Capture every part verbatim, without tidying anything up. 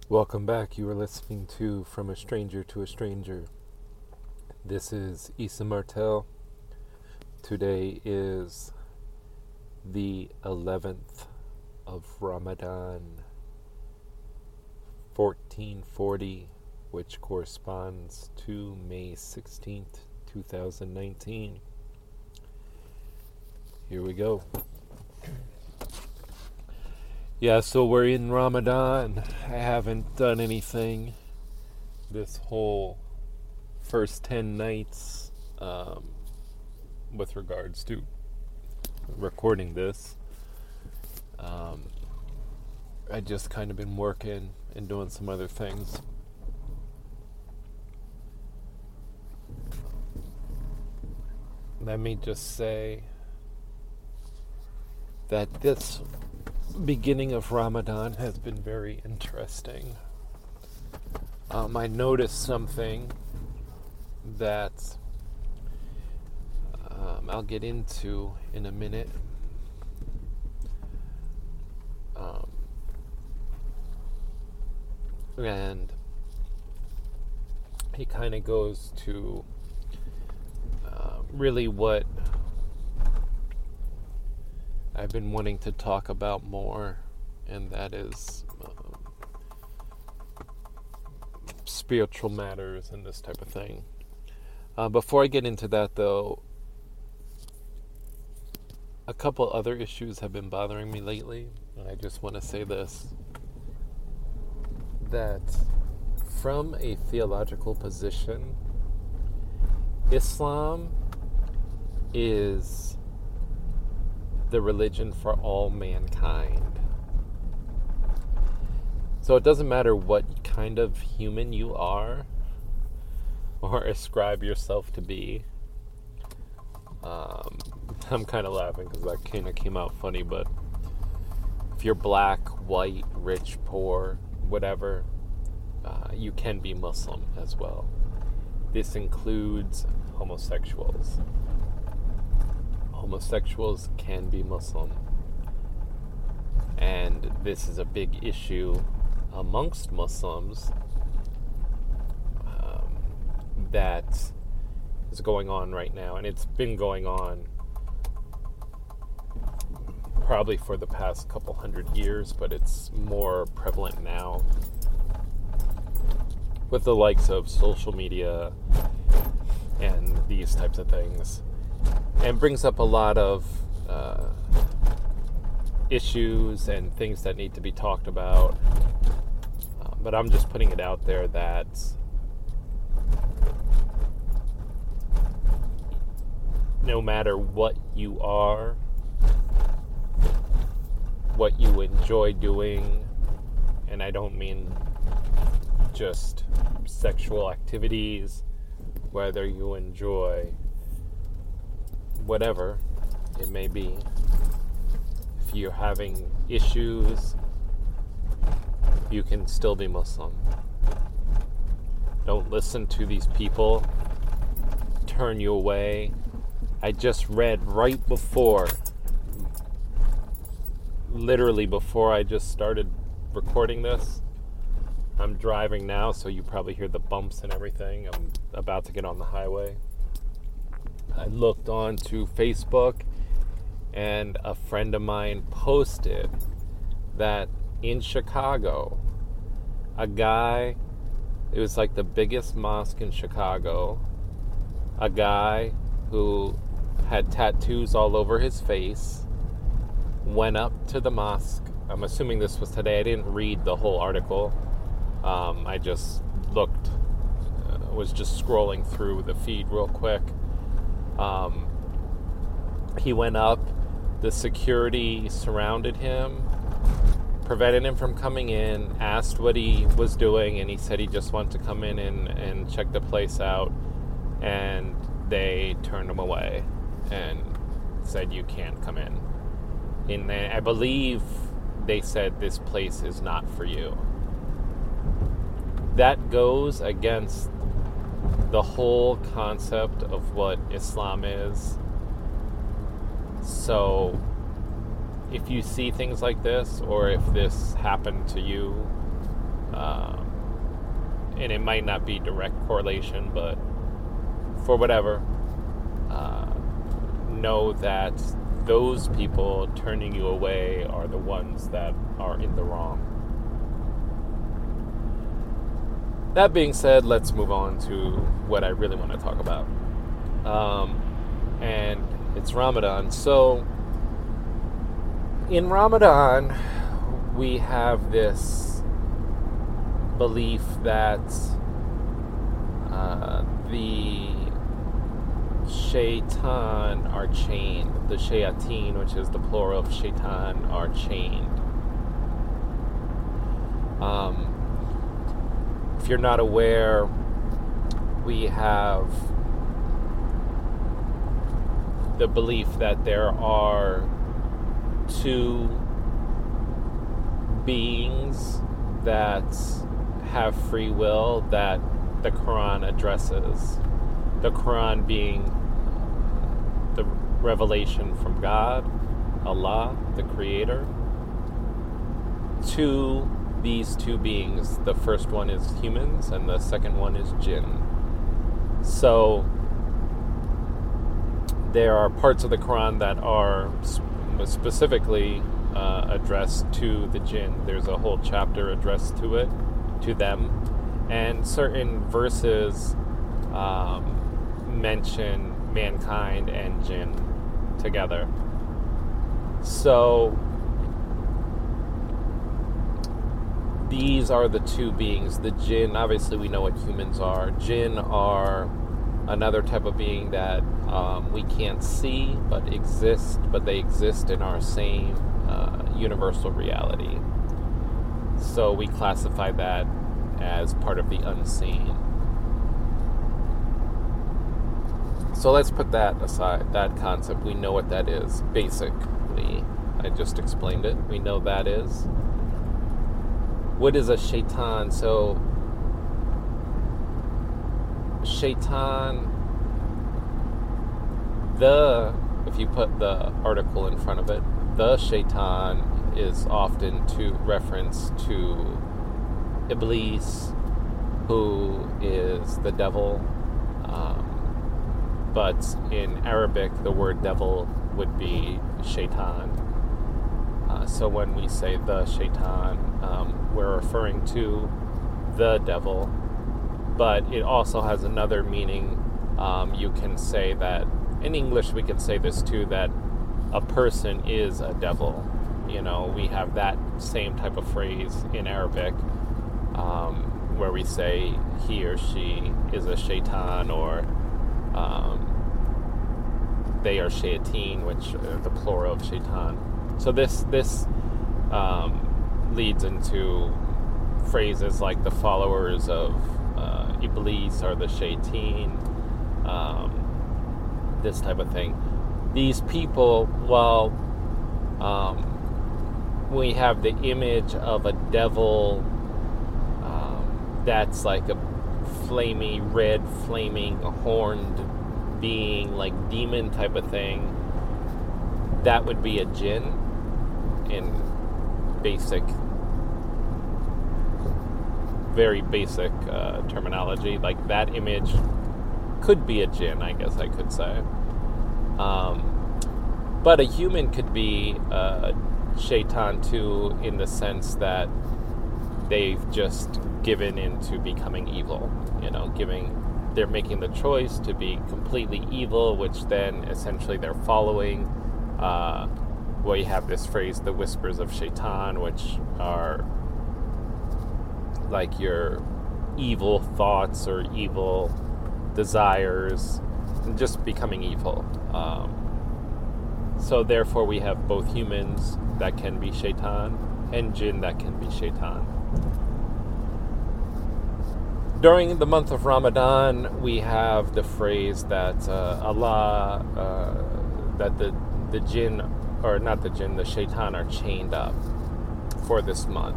Welcome back. You are listening to From a Stranger to a Stranger. This is Issa Martel. Today is the eleventh of Ramadan, fourteen forty, which corresponds to May sixteenth, twenty nineteen. Here we go. Yeah, so we're in Ramadan. I haven't done anything this whole first ten nights um, with regards to recording this. Um, I just kind of been working and doing some other things. Let me just say that this beginning of Ramadan has been very interesting. Um, I noticed something that um, I'll get into in a minute. Um, and it kind of goes to uh, really what I've been wanting to talk about more, and that is um, spiritual matters and this type of thing. Uh, before I get into that, though, a couple other issues have been bothering me lately, and I just want to say this, that from a theological position, Islam is the religion for all mankind. So it doesn't matter what kind of human you are or ascribe yourself to be. Um, I'm kind of laughing because that kind of came out funny, but if you're black, white, rich, poor, whatever, uh, you can be Muslim as well. This includes homosexuals. Homosexuals can be Muslim. And this is a big issue amongst Muslims um, that is going on right now. And it's been going on probably for the past couple hundred years, but it's more prevalent now with the likes of social media and these types of things. And brings up a lot of uh, issues and things that need to be talked about. Uh, but I'm just putting it out there that no matter what you are, what you enjoy doing, and I don't mean just sexual activities, whether you enjoy whatever it may be, if you're having issues, you can still be Muslim. Don't listen to these people turn you away. I just read right before, literally before I just started recording this. I'm driving now, so you probably hear the bumps and everything. I'm about to get on the highway. I looked on to Facebook, and a friend of mine posted that in Chicago, a guy, it was like the biggest mosque in Chicago, a guy who had tattoos all over his face, went up to the mosque. I'm assuming this was today. I didn't read the whole article. Um, I just looked, uh, was just scrolling through the feed real quick. Um, he went up, the security surrounded him, prevented him from coming in, asked what he was doing, and he said he just wanted to come in and, and check the place out, and they turned him away and said you can't come in. And I believe they said this place is not for you. That goes against the whole concept of what Islam is. So if you see things like this, or if this happened to you, Um, and it might not be direct correlation, but for whatever, uh, know that those people turning you away are the ones that are in the wrong. That being said, let's move on to what I really want to talk about. Um, and it's Ramadan. So, in Ramadan, we have this belief that uh, the shaitan are chained. The shayateen, which is the plural of shaitan, are chained. Um, if you're not aware, we have the belief that there are two beings that have free will that the Quran addresses. The Quran being the revelation from God, Allah, the Creator, to these two beings. The first one is humans and the second one is jinn. So there are parts of the Quran that are specifically uh, addressed to the jinn. There's a whole chapter addressed to it, to them, and certain verses um, mention mankind and jinn together. So these are the two beings. The jinn, obviously we know what humans are. Jinn are another type of being that um, we can't see but exist, but they exist in our same uh, universal reality. So we classify that as part of the unseen. So let's put that aside, that concept. We know what that is, basically. I just explained it. We know that is. What is a shaitan? So, shaitan, the, if you put the article in front of it, the shaitan is often to reference to Iblis, who is the devil. Um, but in Arabic, the word devil would be shaitan. Uh, so when we say the shaitan, um, we're referring to the devil. But it also has another meaning. Um, you can say that, in English we can say this too, that a person is a devil. You know, we have that same type of phrase in Arabic, um, where we say he or she is a shaitan, or um, they are shayateen, which are the plural of shaitan. So this this um, leads into phrases like the followers of uh, Iblis are the shayateen, um, this type of thing. These people, well, um, we have the image of a devil um, that's like a flamey, red, flaming, horned being, like demon type of thing. That would be a jinn in basic, very basic uh, terminology. Like that image could be a jinn, I guess I could say. Um, but a human could be uh, shaitan too, in the sense that they've just given into becoming evil. You know, giving, they're making the choice to be completely evil, which then essentially they're following. Uh, well, you have this phrase, the whispers of shaitan, which are like your evil thoughts or evil desires, just becoming evil. Um, so therefore we have both humans that can be shaitan and jinn that can be shaitan. During the month of Ramadan, we have the phrase that uh, Allah, uh, that the, the jinn, or not the jinn, the shaitan are chained up for this month.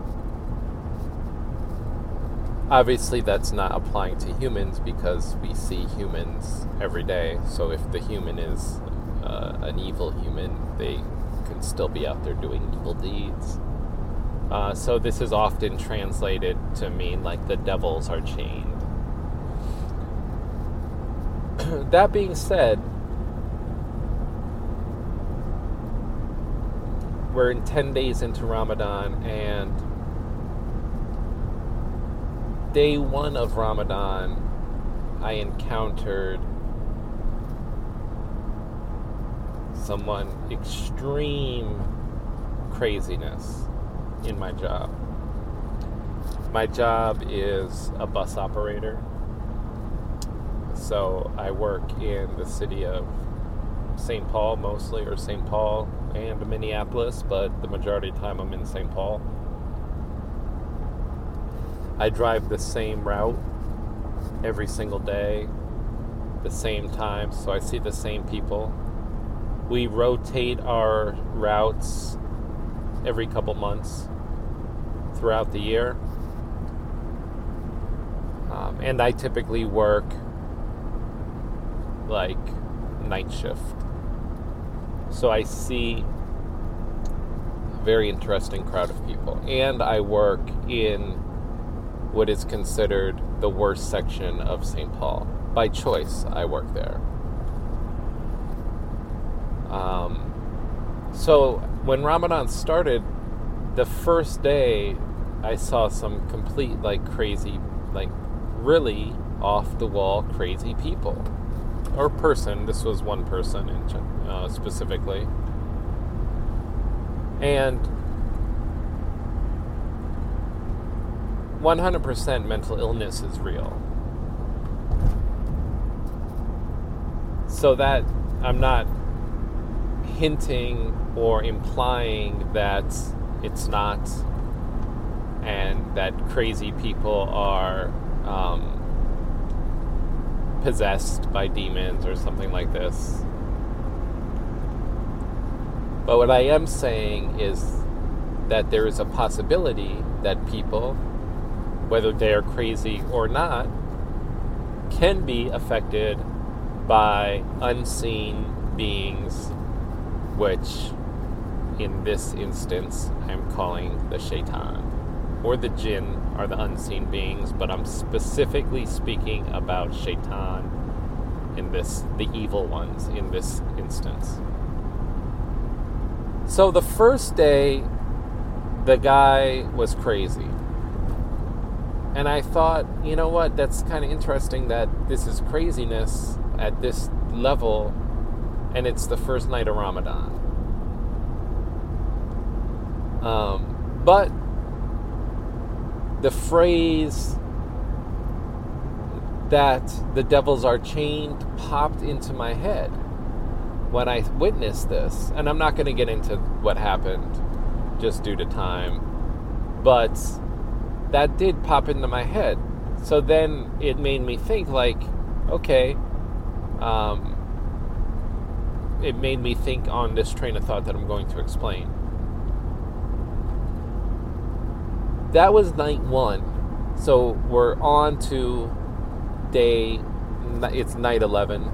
Obviously, that's not applying to humans because we see humans every day. So if the human is uh, an evil human, they can still be out there doing evil deeds. Uh, so this is often translated to mean like the devils are chained. That being said, we're in ten days into Ramadan, and day one of Ramadan, I encountered someone extreme craziness in my job. My job is a bus operator. So I work in the city of Saint Paul mostly, or Saint Paul and Minneapolis, but the majority of the time I'm in Saint Paul. I drive the same route every single day, the same time, so I see the same people. We rotate our routes every couple months throughout the year. Um, and I typically work like night shift. So I see a very interesting crowd of people. And I work in what is considered the worst section of Saint Paul. By choice, I work there. Um, so when Ramadan started, the first day I saw some complete, like, crazy, like, really off-the-wall crazy people. Or person. This was one person in, uh, specifically. And one hundred percent mental illness is real. So that I'm not hinting or implying that it's not, and that crazy people are um, possessed by demons or something like this. But what I am saying is that there is a possibility that people, whether they are crazy or not, can be affected by unseen beings, which in this instance I'm calling the shaitan, or the jinn are the unseen beings, but I'm specifically speaking about shaitan in this, the evil ones in this instance. So the first day, the guy was crazy. And I thought, you know what, that's kind of interesting that this is craziness at this level, and it's the first night of Ramadan. Um, but the phrase that the devils are chained popped into my head when I witnessed this. And I'm not going to get into what happened just due to time, but that did pop into my head. So then it made me think, like, okay, um, it made me think on this train of thought that I'm going to explain. That was night one. So we're on to day, it's night eleven.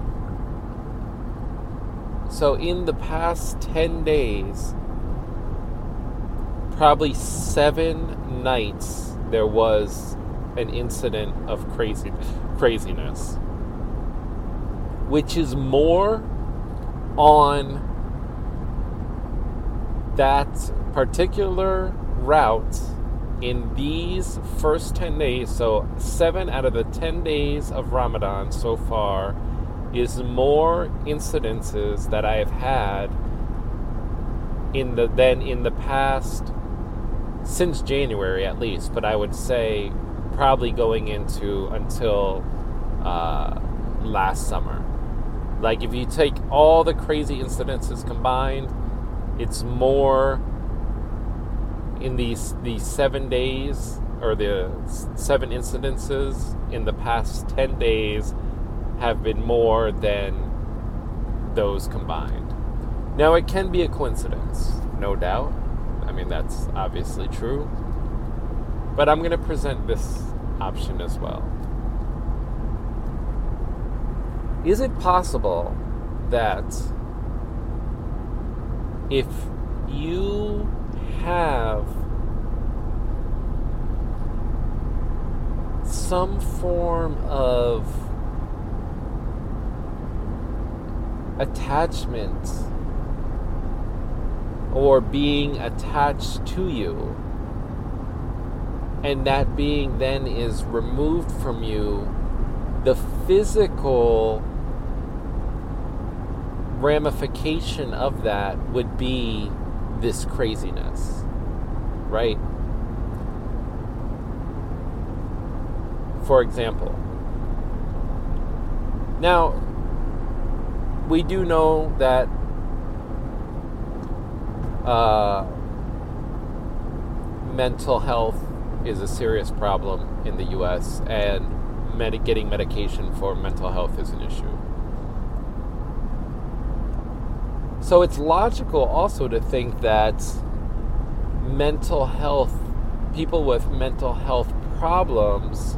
So in the past ten days, probably seven nights, there was an incident of crazy craziness, which is more on that particular route in these first ten days. So seven out of the ten days of Ramadan so far is more incidences that I have had in the than in the past, since January at least, but I would say probably going into until uh, last summer. Like, if you take all the crazy incidences combined, it's more in these these seven days, or the seven incidences in the past ten days have been more than those combined. Now, it can be a coincidence, no doubt. I mean, that's obviously true. But I'm going to present this option as well. Is it possible that if you have some form of attachment or being attached to you, and that being then is removed from you, the physical ramification of that would be this craziness, right? For example, now we do know that uh, mental health is a serious problem in the U S, and med- getting medication for mental health is an issue. So it's logical also to think that mental health, people with mental health problems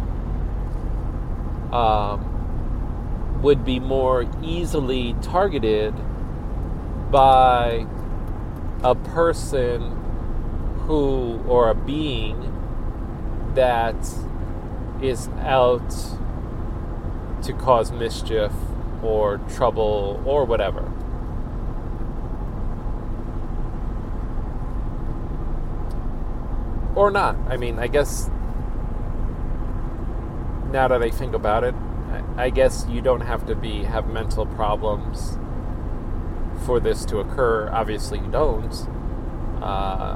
um, would be more easily targeted by a person who, or a being that is out to cause mischief or trouble or whatever. Or not. I mean, I guess now that I think about it, I guess you don't have to be have mental problems for this to occur. Obviously you don't. Uh,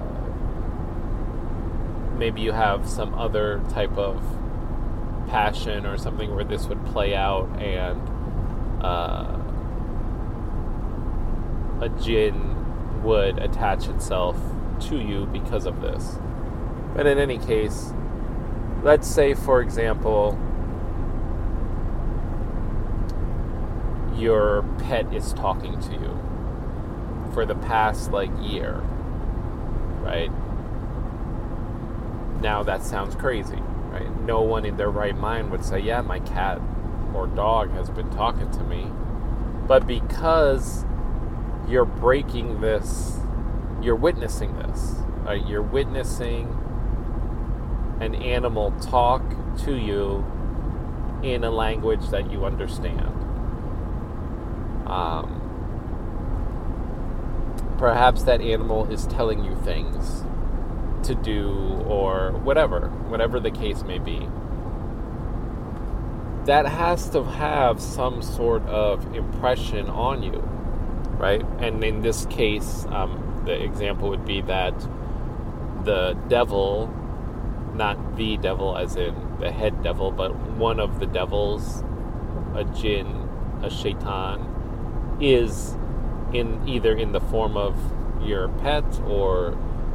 maybe you have some other type of passion or something where this would play out, and uh, a jinn would attach itself to you because of this. But in any case, let's say, for example, your pet is talking to you for the past, like, year, right? Now that sounds crazy, right? No one in their right mind would say, yeah, my cat or dog has been talking to me. But because you're breaking this, you're witnessing this, right? You're witnessing an animal talk to you in a language that you understand. Um, perhaps that animal is telling you things to do, or whatever, whatever the case may be. That has to have some sort of impression on you, right? And in this case, um, the example would be that the devil, not the devil as in the head devil, but one of the devils, a jinn, a shaitan, is in either in the form of your pet or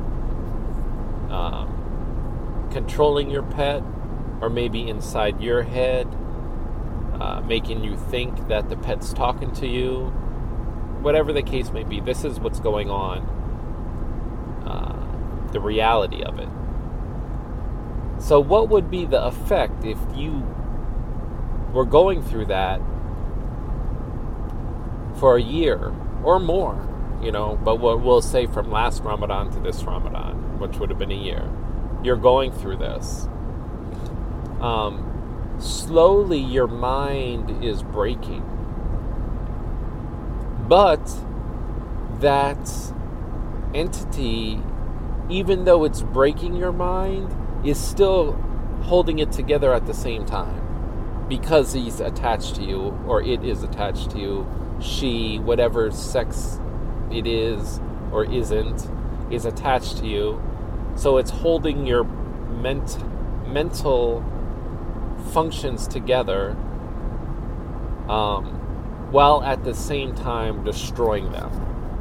um, controlling your pet, or maybe inside your head, uh, making you think that the pet's talking to you. Whatever the case may be, this is what's going on, uh, the reality of it. So what would be the effect if you were going through that for a year or more, you know, but what we'll say from last Ramadan to this Ramadan, which would have been a year, you're going through this. Um, slowly your mind is breaking. But that entity, even though it's breaking your mind, is still holding it together at the same time, because he's attached to you, or it is attached to you. She, whatever sex it is or isn't, is attached to you. So it's holding your ment- mental functions together, um, while at the same time destroying them.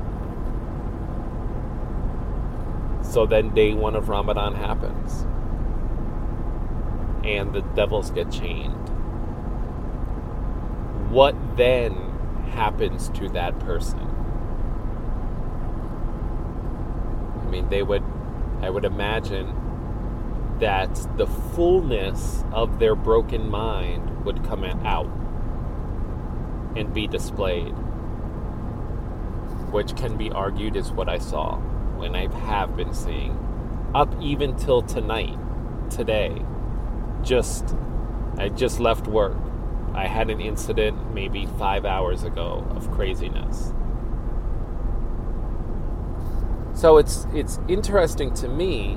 So then day one of Ramadan happens, and the devils get chained. What then happens to that person? I mean, they would, I would imagine that the fullness of their broken mind would come out and be displayed, which can be argued is what I saw, when I have been seeing, up even till tonight, today. just I just left work. I had an incident maybe five hours ago of craziness. So it's it's interesting to me.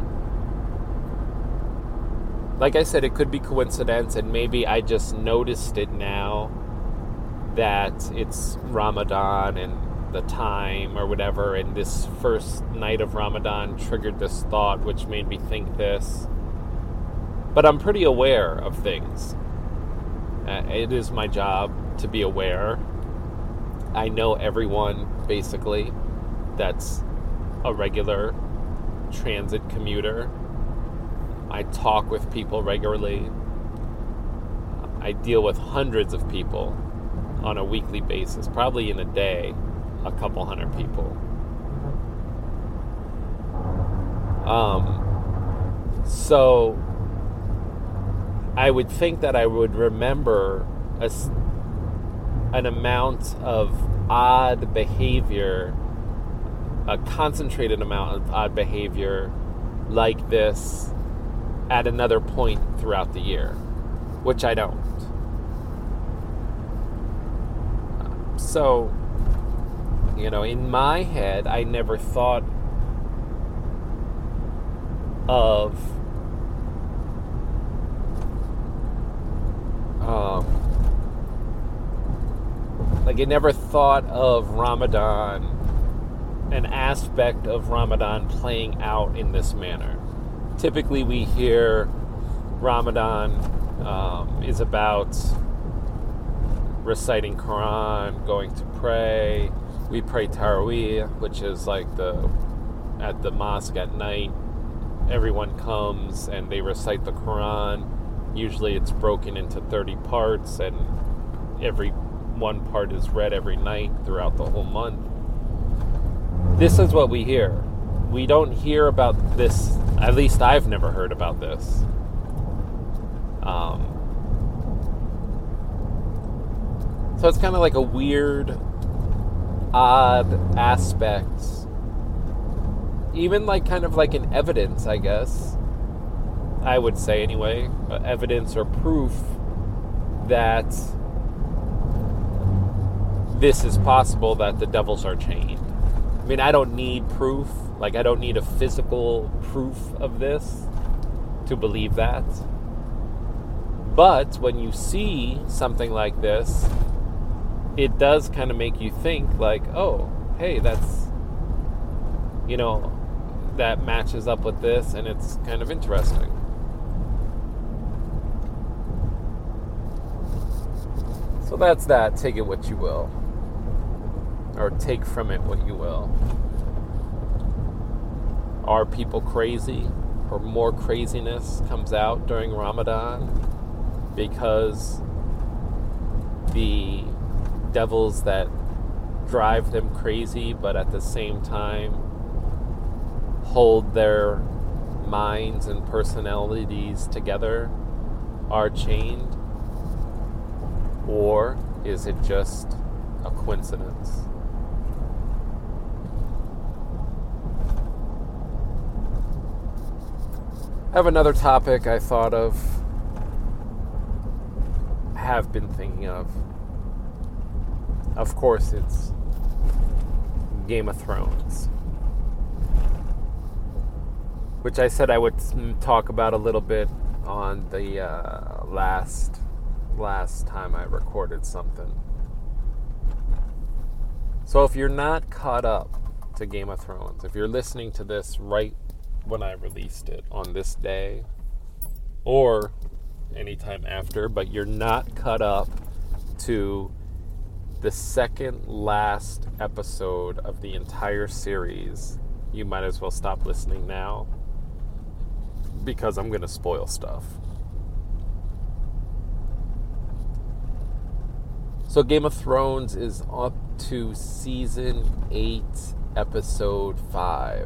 Like I said, it could be coincidence, and maybe I just noticed it now that it's Ramadan and the time or whatever, and this first night of Ramadan triggered this thought which made me think this. But I'm pretty aware of things. Uh, it is my job to be aware. I know everyone, basically, that's a regular transit commuter. I talk with people regularly. I deal with hundreds of people on a weekly basis, probably in a day, a couple hundred people. Um, so I would think that I would remember a, an amount of odd behavior, a concentrated amount of odd behavior like this at another point throughout the year, which I don't. So, you know, in my head, I never thought of um, like I never thought of Ramadan, an aspect of Ramadan playing out in this manner. Typically, we hear Ramadan um, is about reciting Quran, going to pray. We pray Taraweeh, which is like the at the mosque at night. Everyone comes and they recite the Quran. Usually it's broken into thirty parts, and every one part is read every night throughout the whole month. This is what we hear. We don't hear about this, at least I've never heard about this. Um, so it's kind of like a weird, odd aspect, even like kind of like an evidence, I guess, I would say anyway, uh, evidence or proof that this is possible, that the devils are chained. I mean, I don't need proof. Like, I don't need a physical proof of this to believe that. But when you see something like this, it does kind of make you think, like, oh, hey, that's, you know, that matches up with this, and it's kind of interesting. So that's that. Take it what you will. Or take from it what you will. Are people crazy? Or more craziness comes out during Ramadan because the devils that drive them crazy, but at the same time hold their minds and personalities together, are chained? Or is it just a coincidence? I have another topic I thought of, have been thinking of. Of course, it's Game of Thrones, which I said I would talk about a little bit on the uh, last last time I recorded something. So if you're not caught up to Game of Thrones, if you're listening to this right when I released it on this day or anytime after, but you're not caught up to the second last episode of the entire series, you might as well stop listening now, because I'm going to spoil stuff. So Game of Thrones is up to season eight, episode five.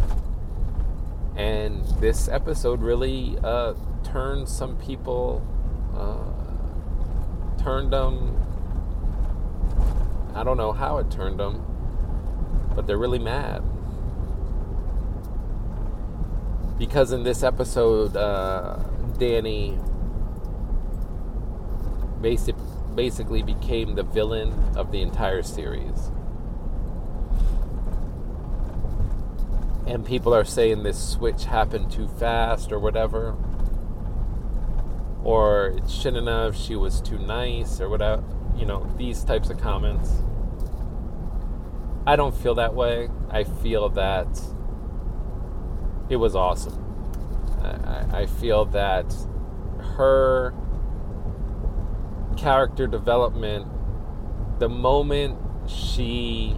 And this episode really uh, turned some people, uh, turned them, I don't know how it turned them, but they're really mad. Because in this episode, uh, Dany basic, basically became the villain of the entire series. And people are saying this switch happened too fast or whatever. Or it shouldn't have, she was too nice or whatever. You know, these types of comments. I don't feel that way. I feel that it was awesome. I, I feel that her character development, the moment she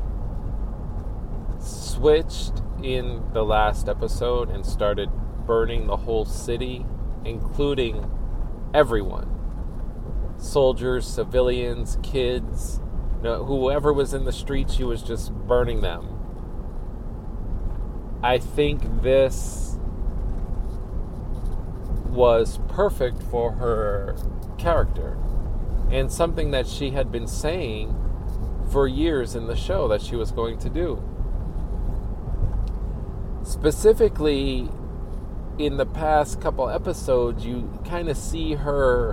switched in the last episode and started burning the whole city, including everyone, soldiers, civilians, kids, you know, whoever was in the streets, she was just burning them. I think this was perfect for her character and something that she had been saying for years in the show that she was going to do. Specifically, in the past couple episodes, you kind of see her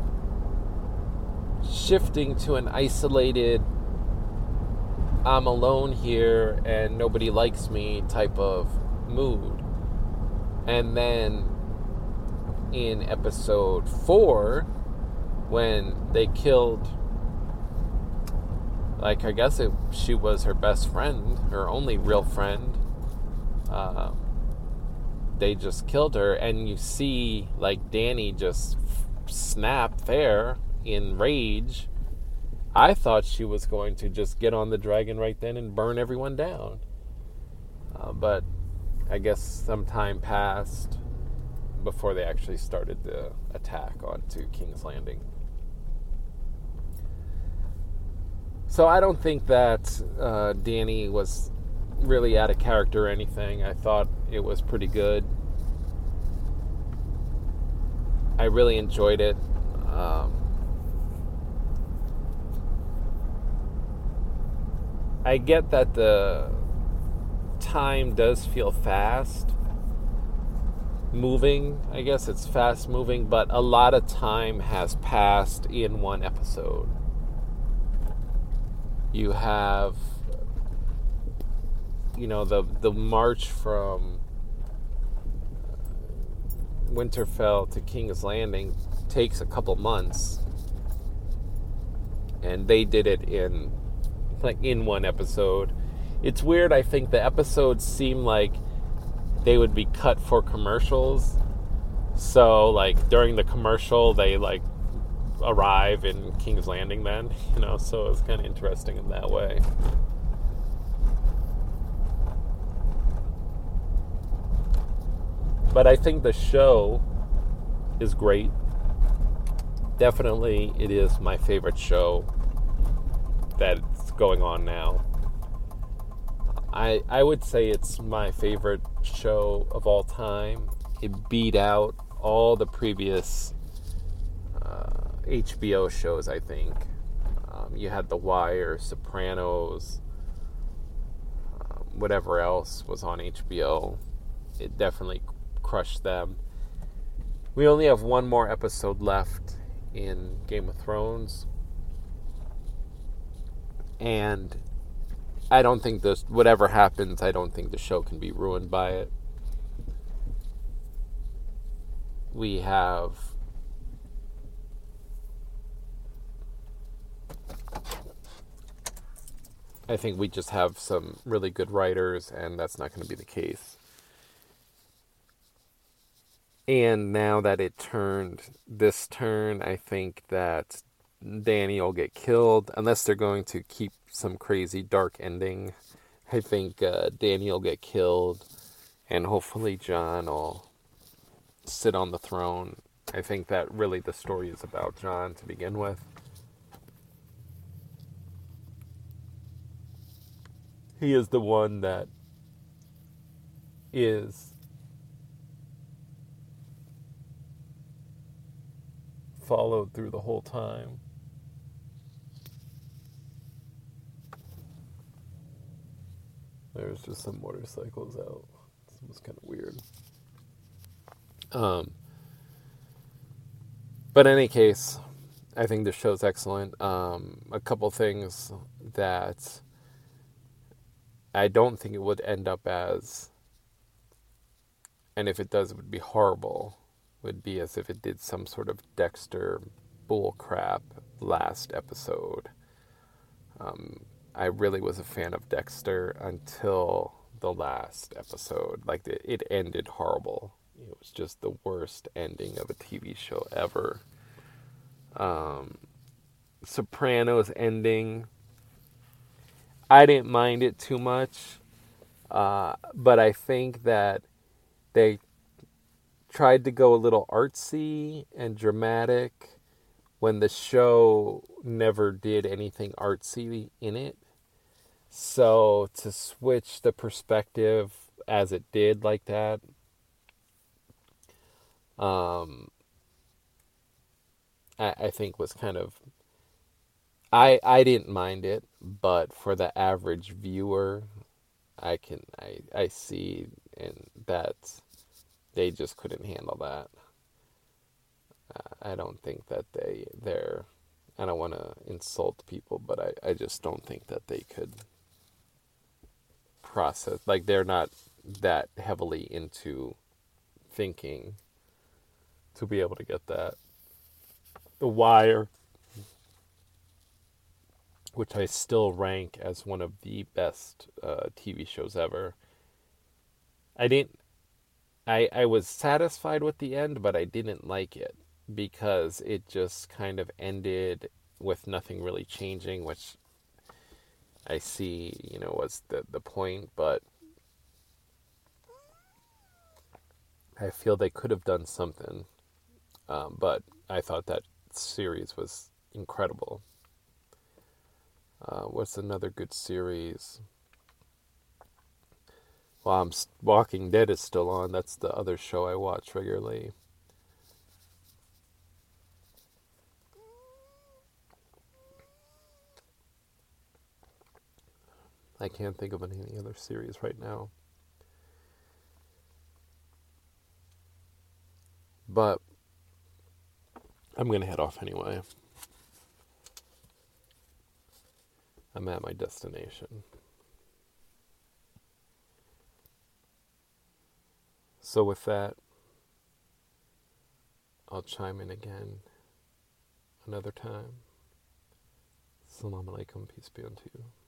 shifting to an isolated, I'm alone here and nobody likes me type of mood. And then in episode four, when they killed, like, I guess it, she was her best friend, her only real friend, uh, they just killed her, and you see, like, Dany just f- snap there in rage. I thought she was going to just get on the dragon right then and burn everyone down. Uh, but I guess some time passed before they actually started the attack onto King's Landing. So I don't think that uh, Dany was really out of character or anything. I thought it was pretty good. I really enjoyed it. Um, I get that the time does feel fast moving. I guess it's fast moving, but a lot of time has passed in one episode. You have, you know, the the march from Winterfell to King's Landing takes a couple months, and they did it in like in one episode. It's weird. I think the episodes seem like they would be cut for commercials. So like during the commercial, they like arrive in King's Landing then, you know, so it's kind of interesting in that way. But I think the show is great. Definitely it is my favorite show that's going on now. I I would say it's my favorite show of all time. It beat out all the previous uh, H B O shows, I think. Um, you had The Wire, Sopranos, uh, whatever else was on H B O. It definitely crushed them. We only have one more episode left in Game of Thrones. And I don't think this, whatever happens, I don't think the show can be ruined by it. We have I think we just have some really good writers, and that's not going to be the case. And now that it turned this turn, I think that Dany will get killed, unless they're going to keep some crazy dark ending. I think uh, Dany will get killed, and hopefully Jon will sit on the throne. I think that really the story is about Jon to begin with. He is the one that is followed through the whole time. There's just some motorcycles out. This was kind of weird. Um, but in any case, I think the show's excellent. Um, a couple things that I don't think it would end up as, and if it does, it would be horrible, would be as if it did some sort of Dexter bullcrap last episode. Um, I really was a fan of Dexter until the last episode. Like, it, it ended horrible. It was just the worst ending of a T V show ever. Um, Sopranos ending, I didn't mind it too much, uh, but I think that they tried to go a little artsy and dramatic when the show never did anything artsy in it. So to switch the perspective as it did like that, um, I, I think was kind of, I I didn't mind it, but for the average viewer, I can I I see and that they just couldn't handle that. I don't think that they they're I don't want to insult people, but I, I just don't think that they could process, like, they're not that heavily into thinking to be able to get that. The Wire, which I still rank as one of the best uh, T V shows ever. I didn't I I was satisfied with the end, but I didn't like it because it just kind of ended with nothing really changing, which I see, you know, was the the point, but I feel they could have done something. Um, but I thought that series was incredible. Uh, what's another good series? Well, I'm Walking Dead is still on. That's the other show I watch regularly. I can't think of any other series right now. But I'm going to head off anyway. I'm at my destination. So with that, I'll chime in again another time. Assalamu alaikum, peace be unto you.